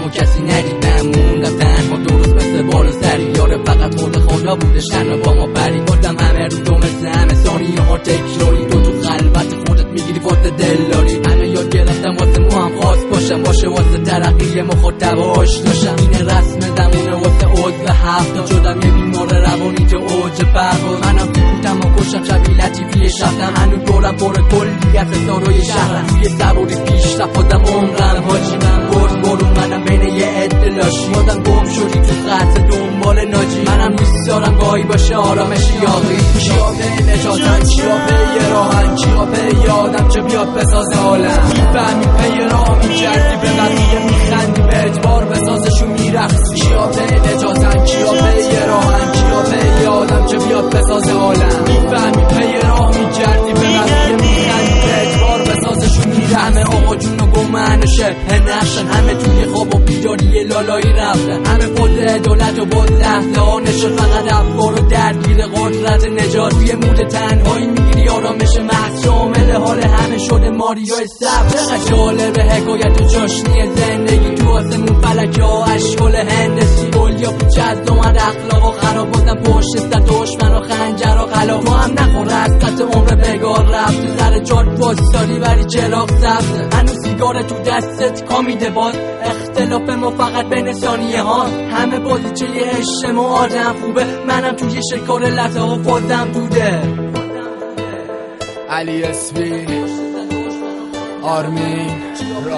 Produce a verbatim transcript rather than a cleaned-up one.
و کسی ندیدم، موندم تنها درست مثل بال سری. یاره فقط خود خدا بودش تنها با ما بری. بودم همه رو تو مثل همه ثانیه ها تکراری. تو تو خلوت خودت میگیری واسه دلداری. همه یاد گرفتم واسه مو هم خاص باشم، باشه واسه ترقی مخاطب آشناشم. این رسم زمونه واسه عضو هفته شدم یه بیمار روانی که اوج برق. منم سکوتم و کشم شبیه لطیفی شفتم. هنوز دورم پر کلیت ستارای شهرم. توی سواری پیش رفتم عمرم حاجیمم برد برون. منم بین یه عده لاشی مادم گم شدی تو خط دنبال ناجی. منم دوست دارم گاهی باشه آرامش یاقی. کیا به نجاتن، کیا به راهن، کیا به آدم که بیاد بسازه عالم. میفهمی پی راه میکردی به بقیه میخندی به اجبار بسازشون میرخصی. کیا به نجاتن، کیا به راهن، کیا به آدم که بیاد بسازه عالم. میفهمی پی راه میکردی به بقیه میخندی به اجبار بسازشون میرخصی. همه آقا جون و گمن و شبه نقشن، همه توی خواب و بیداری لالایی رفتن. همه خود دولت و باز لحظه ها نشد. فقط افکار و درگیر قدرت نجات. توی مود تنهایی میگیری آرامش محض شامل حال همه شده ماریای سب. چقدر جالبه حکایت و جاشنی زندگی. تو آسمون فلک ها اشکال هندسی. گلیا پیچ از اومد اخلاق و خراب. بازم پشت سر دشمن و خنجر و خلاف. تو هم نخور از خط عمر بگار رفت. سر جاد پاسداری ولی چراغ سبز. هنوز سیگار تو دستت کامیده باز. اختلاف ما فقط بین ثانیه ها. همه بازیچه یه عشق ما آدم خوبه. منم توی شکار لطه ها فازم دوده. علی اسبی، آرمین،